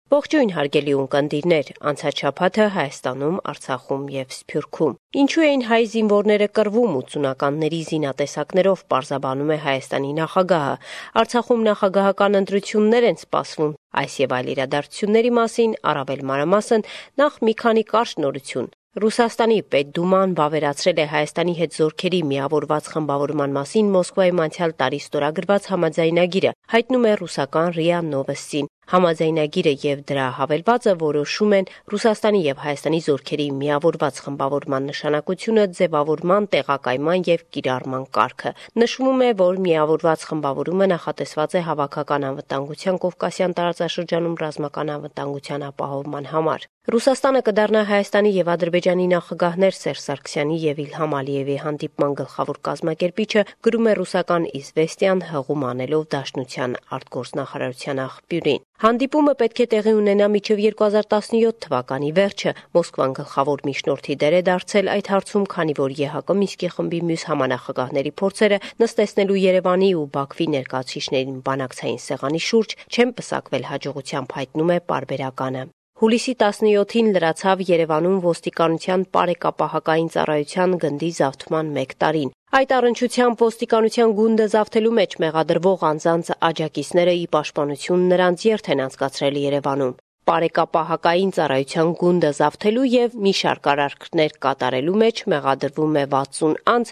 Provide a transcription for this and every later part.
Ողջույն հարգելի ունկնդիրներ, անցած շաբաթը Հայաստանում, Արցախում եւ Սփյուռքում։ Ինչու էին հայ զինվորները կռվում 80-ականների զինատեսակներով, պարզաբանում է Հայաստանի նախագահը։ Արցախում նախագահական ընտրություններ են սպասվում։ Այս եւ այլ իրադարձությունների մասին առավել մանրամասն նախ մի քանի կարճ նորություն։ Ռուսաստանի Պետդուման վավերացրել է Հայաստանի հետ զորքերի միավորված խմբավորման մասին Մոսկվայում անցյալ տարի ստորագրված համաձայնագիրը, հայտնում է ռուսական ՌԻԱ Նովոստին։ Համաձայնագիրը եւ դրա հավելվածը որոշում են Ռուսաստանի եւ Հայաստանի զորքերի միավորված խմբավորման նշանակությունը, ձևավորման, տեղակայման եւ կիրառման կարգը։ Նշվում է, որ միավորված խմբավորումը նախատեսված է հավաքական անվտանգության, Կովկասյան տարածաշրջանում ռազմական անվտանգության ապահովման համար։ Ռուսաստանը կդառնա Հայաստանի եւ Ադրբեջանի նախագահներ Սերժ Սարգսյանի եւ Իլհամ Ալիևի հանդիպման գլխավոր կազմակերպիչը, գրում է ռուսական Իզվեստիան, հղում անելով Դաշնության արտգործնախարարության աղբյուրին։ Հանդիպումը պետք է տեղի ունենա մինչև 2017 թվականի վերջը։ Մոսկվան գլխավոր միջնորդի դեր է դարձել այդ հարցում, քանի որ ԵՀԿ Մինսկի խմբի մյուս համանախագահների փորձերը նստեցնելու Երևանի ու Բաքվի ներկայացուցիչներին բանակցային սեղանի շուրջ չեն պսակվել հաջողությամբ, հայտնում է պարբերականը։ Հուլիսի 17-ին լրացավ Երևանում ոստիկանության պարեկապահական ծառայության գնդի զավթման 1 տարին։ Այդ առնչությամբ ոստիկանության գունդը զավթելու մեջ մեղադրվող անձանց աջակիցները ի պաշտպանություն նրանց երթ են անցկացրել Երևանում։ Պարեկապահական ծառայության գունդը զավթելու եւ մի շարք արարքներ կատարելու մեջ մեղադրվում է 60 անձ,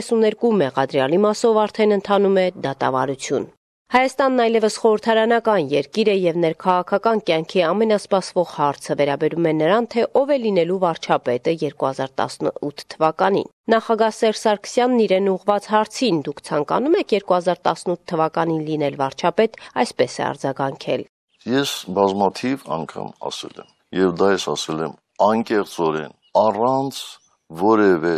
32 մեղադրյալի մասով արդեն ընթանում է դատավարություն։ Հայաստանն այլևս խորհրդարանական երկիր է եւ ներքաղաքական կյանքի ամենասպասվող հարցը վերաբերում է նրան, թե ով է լինելու վարչապետը 2018 թվականին։ Նախագահ Սերժ Սարգսյանն իրեն ուղղված հարցին՝ դուք ցանկանում եք 2018 թվականին լինել վարչապետ, այսպես է արձագանքել։ Ես բազմաթիվ անգամ ասել եմ, եւ դա ես ասել եմ անկեղծորեն, առանց որևէ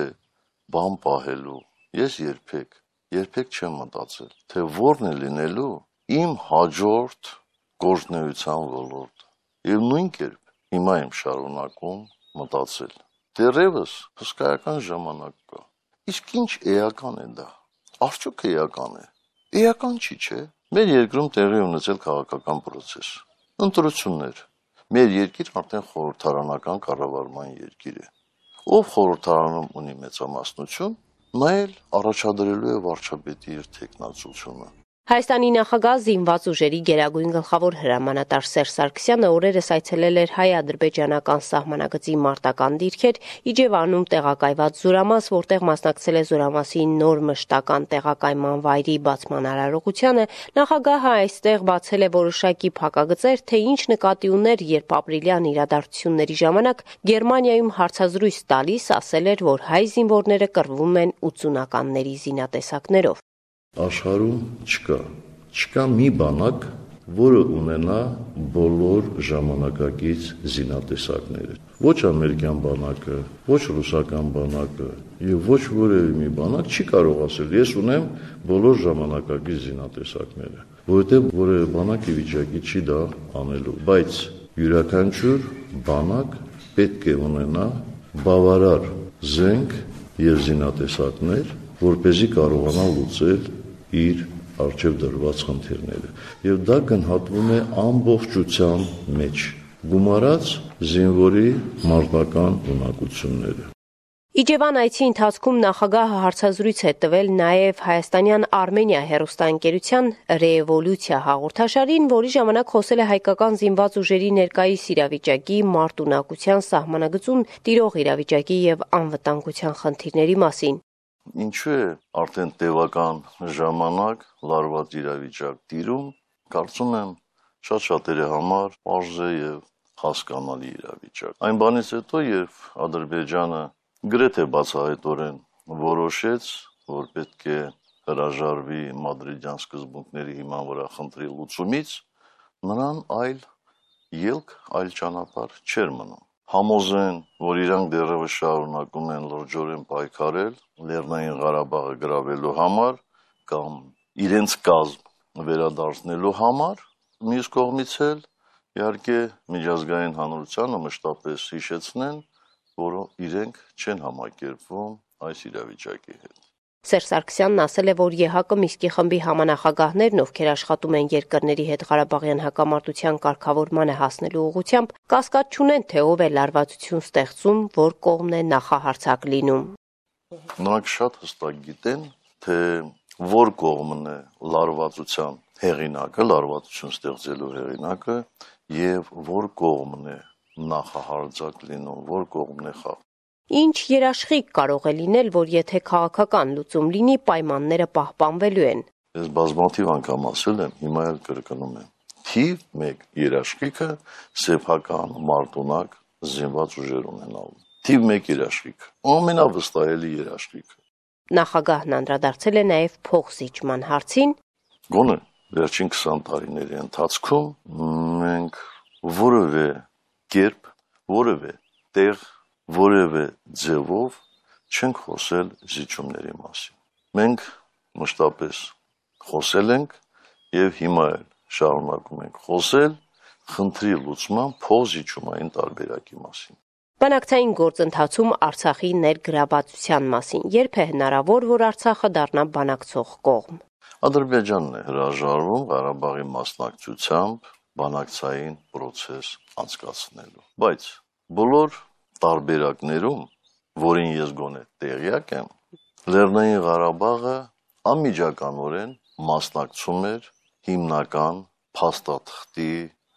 բան պահելու։ Ես երբեք չեմ մտածել, թե որն է լինելու իմ հաջորդ գործունեության ոլորտը։ Եվ նույն կերպ հիմա եմ շարունակում մտածել։ Դեռևս հսկայական ժամանակ կա։ Իսկ ինչ էական է դա։ Արդյոք էական է։ Էական չի, չէ՞։ Մեր երկրում տեղի ունեցել քաղաքական process։ Ընտրություններ։ Մեր երկիր արդեն խորհրդարանական կառավարման երկիր է։ Ով խորհրդարանում ունի մեծամասնություն, նա էլ առաջադրելու է վարչապետի իր թեկնածությունը։ Հայաստանի նախագահ զինված ուժերի գերագույն գլխավոր հրամանատար Սերժ Սարգսյանը օրերս այցելել էր հայ-ադրբեջանական սահմանագծի մարտական դիրքեր, Իջևանում տեղակայված Զորամաս, որտեղ մասնակցել է Զորամասի նոր մշտական տեղակայման վայրի բացման արարողությանը։ Նախագահը այստեղ բացել է որոշակի փակագծեր, թե ինչ նկատի ուներ, երբ ապրիլյան իրադարձությունների ժամանակ Գերմանիայում հարցազրույց տալիս ասել էր, որ հայ զինվորները կռվում են 80-ականների զինատեսակներով։ Աշխարհում չկա մի բանակ, որը ունենա բոլոր ժամանակակից զինատեսակները։ Ոչ ամերիկյան բանակը, ոչ ռուսական բանակը եւ ոչ որևէ մի բանակ չի կարող ասել. ես ունեմ բոլոր ժամանակակից զինատեսակները, որովհետեւ որևէ բանակ ի վիճակի չի դա անելու, բայց յուրաքանչյուր բանակ պետք է ունենա բավարար զենք եւ զինատեսակներ, որպեսզի կարողանա լուծել իր առջև դրված խնդիրները։ Եվ դա գնահատվում է ամբողջության մեջ, գումարած զինվորի մարտական ունակությունները։ Իջևան այցի ընթացքում նախագահը հարցազրույց է տվել նաև հայաստանյան Արմենիա հեռուստաընկերության «Ռեվոլյուցիա» հաղորդաշարին, որի ժամանակ խոսել է հայկական զինված ուժերի ներկայիս իրավիճակի, մարտունակության, սահմանագծում տիրող իրավիճակի եւ անվտանգության խնդիրների մասին։ Ինչու է արդեն տևական ժամանակ լարված իրավիճակ տիրում, կարծում եմ շատ-շատերի համար պարզ է եւ հասկանալի իրավիճակ։ Այն բանից հետո, երբ Ադրբեջանը գրեթե բացահայտորեն որոշեց, որ պետք է հրաժարվի մադրիդյան սկզբունքների հիման վրա խնդրի լուծումից, նրան այլ ելք, այլ ճանապարհ չէր մնում։ Համոզեն, որ իրանք դեռևս շարունակում են լրջորեն պայքարել Լեռնային Ղարաբաղը գրավելու համար կամ իրենց կազմ վերադարձնելու համար, մյուս կողմից էլ իհարկե միջազգային հանրությանը մշտապես հիշեցնեն, որ իրենք չեն համակերպվում այս իրավիճակի հետ։ Սերժ Սարգսյանն ասել է, որ ԵՀԿ Միսկի խմբի համանախագահներն, ովքեր աշխատում են երկրների հետ Ղարաբաղյան հակամարտության կարգավորմանը հասնելու ուղղությամբ, կասկած չունեն, թե ով է լարվածություն ստեղծում, որ կողմն է նախահարձակ լինում։ Նրանք շատ հստակ գիտեն, թե որ կողմն է լարվածության հեղինակը, լարվածություն ստեղծելու հեղինակը եւ որ կողմն է նախահարձակ լինում, որ կողմն է խաղ։ Ինչ երաշխիք կարող է լինել, որ եթե քաղաքական լուծում լինի, պայմանները պահպանվելու են։ Ես բազմաթիվ անգամ ասել եմ, հիմա էլ կրկնում եմ։ Թիվ 1 երաշխիքը սեփական մարտունակ զինված ուժեր ունենալու։ Թիվ 1 երաշխիք, ամենավստահելի երաշխիքը։ Նախագահն անդրադարձել է նաև փոխզիջման հարցին։ Գոնե վերջին 20 տարիների ընթացքում մենք որևէ կերպ, որևէ տեղ, որևէ ձևով չենք խոսել զիջումների մասին։ Մենք մշտապես խոսել ենք եւ հիմա էլ շարունակում ենք խոսել խնդրի լուծման փոխզիջումային տարբերակի մասին։ Բանակցային գործընթացում Արցախի ներգրավվածության մասին երբ է հնարավոր, որ Արցախը դառնա բանակցող կողմ։ Ադրբեջանն է հրաժարվում Ղարաբաղի մասնակցությամբ բանակցային process անցկացնելու։ Բայց բոլոր տարբերակներում, որին ես գոնե տեղյակ եմ, Լեռնային Ղարաբաղը անմիջականորեն մասնակցում էր հիմնական փաստաթղթի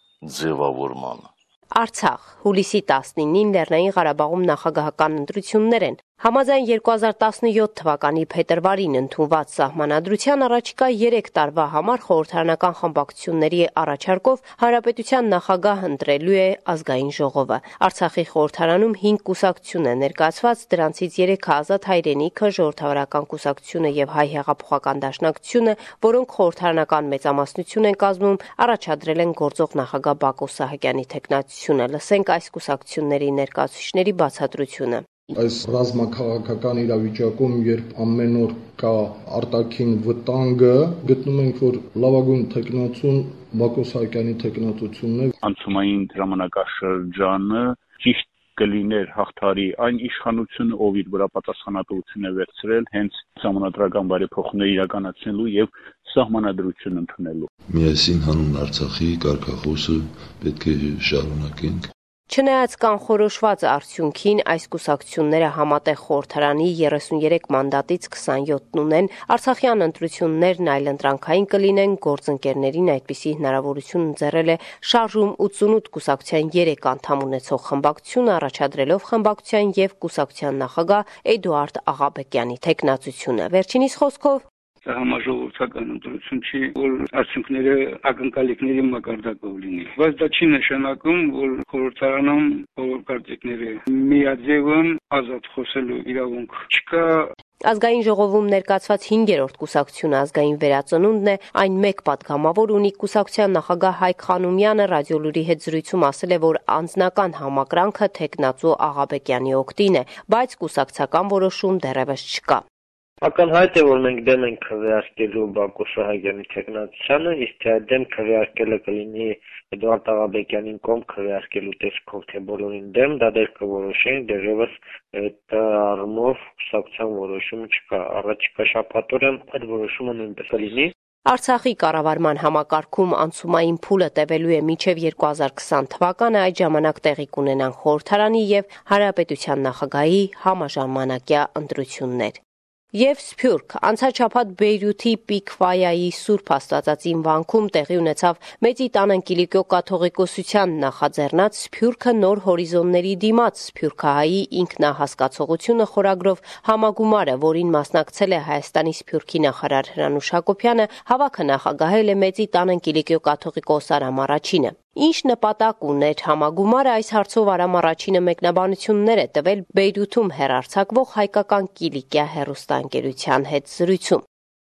ձևավորմանը։ Արցախ հուլիսի 19-ին Լեռնային Ղարաբաղում նախագահական ընտրություններ են։ Համաձայն 2017 թվականի փետրվարին ընդունված սահմանադրության առաջիկա 3 տարվա համար խորհրդարանական խմբակցությունների առաջարկով Հանրապետության նախագահ ընտրելու է ազգային ժողովը։ Արցախի խորհրդարանում 5 կուսակցություն է ներկայացված, դրանցից 3-ը Ազատ հայրենիքը, Ժողովրդավարական կուսակցությունը եւ Հայ հեղափոխական դաշնակցությունը, որոնք խորհրդարանական մեծամասնություն են կազմում, առաջադրել են գործող նախագահ Բակո Սահակյանի թեկնածությունը։ Լսենք այս կուսակցությունների ներկայացուցիչների բացատրությունը։ Այս ռազմաքաղաքական իրավիճակում, երբ ամեն օր կա արտաքին վտանգը, գտնում ենք, որ լավագույն թեկնածուն Բակո Սահակյանի թեկնածությունն է։ Անցումային ժամանակաշրջանը ճիշտ կլիներ հաղթարի այն իշխանությունը, ով իր վրա պատասխանատվություն է վերցրել հենց սահմանադրական բարեփոխումներ իրականացնելու եւ սահմանադրություն ընդունելու։ Միասին հանուն Արցախի կարգախոսը պետք է շարունակենք։ Չնայած կանխորոշված արդյունքին, այս կուսակցությունները համատեղ խորհրդարանի 33 մանդատից 27-ն ունեն, արցախյան ընտրություններն այլընտրանքային կլինեն, գործընկերներին այդպիսի հնարավորություն ընձեռել է Շարժում 88 կուսակցության 3 անդամ ունեցող խմբակցությունը, առաջադրելով խմբակցության եւ կուսակցության նախագահ Էդուարդ Աղաբեկյանի թեկնածությունը։ Վերջինիս խոսքով Սա համաժողովրդական ընտրություն չի, որ արդյունքները ակնկալիքների մակարդակով լինի։ Բայց դա չի նշանակում, որ խորհրդարանում բոլոր կարտիկները միաձևն ազատ խոսելու իրավունք չկա։ Ազգային ժողովում ներկայացված 5-րդ կուսակցությունը ազգային վերածնունդն է, այն մեկ պատգամավոր ունի։ Կուսակցության նախագահ Հայկ Խանոմյանը ռադիոլուրի հետ զրույցում ասել է, որ անձնական համակրանքը թեկնածու Աղաբեկյանի օգտին է, բայց կուսակցական որոշում դեռևս չկա։ Ակնհայտ է, որ մենք դեմ ենք քվեարկելու Բակո Սահակյանի թեկնածությանը, իսկ դեմ քվեարկելը կլինի Էդուարդ Աղաբեկյանին կողմ քվեարկելու տեսքով, թե բոլորին դեմ, դա դեռ կորոշենք, դեռևս այդ առումով կուսակցության որոշում չկա։ Առաջիկա շաբաթօրը այդ որոշումը նույնպես կլինի։ Արցախի կառավարման համակարգում անցումային փուլը տևելու է մինչև 2020 թվականը, այդ ժամանակ տեղի կունենան խորհրդարանի եւ հանրապետության նախագահի համաժամանակյա ընտրություններ։ Եվ Սփյուռք անցաչափած Բեյրութի Պիկվայայի Սուրբ Աստվածածին վանքում տեղի ունեցավ Մեծի տան Կիլիկիո կաթողիկոսության նախաձեռնած Սփյուռքը նոր հորիզոնների դիմաց Սփյուռքահայի ինքնահասկացողությունը խորագրով համագումարը, որին մասնակցել է Հայաստանի Սփյուռքի նախարար Հրանուշ Հակոբյանը, հավաքը նախագահել է Մեծի տան Կիլիկիո կաթողիկոս Արամ Առաջինը։ Ինչ նպատակ ուներ համագումարը, այս հարցով Արամ Առաջինը մեկնաբանություններ է տվել Բեյրութում հեռարձակվող հայկական Կիլիկիա հեռուստաընկերության հետ զրույցում։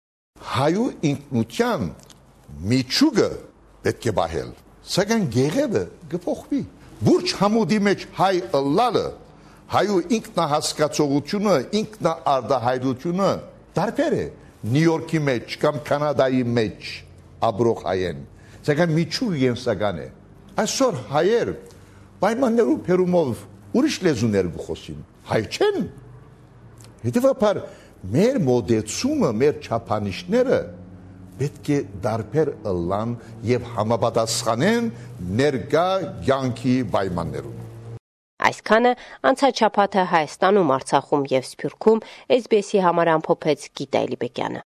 Հայու ինքնության միջուկը պետք է բահել, սակայն գեղևը կփոխվի։ Բուրջ համոդի մեջ հայ ըլլալը, հայու ինքնահասկացողությունը, ինքնաարդահայտությունը տարբեր է Նյու Յորքի մեջ կամ Կանադայի մեջ ապրող հայեն, սակայն միջուկը ենսական է։ Այսօր հայեր պայմաններով ուրիշ լեզուներ գխոսին, հայ չեն։ Հետևաբար մեր մոդեցումը, մեր չափանիշները պետք է դարբեր ըլլան եւ համապատասխանեն ներկա կյանքի պայմաններուն։ Այսքանը անցած շաբաթը Հայաստանում, Արցախում եւ Սփյուռքում SBS-ի համար ամփոփեց Գիտա Էլիբեկյանը։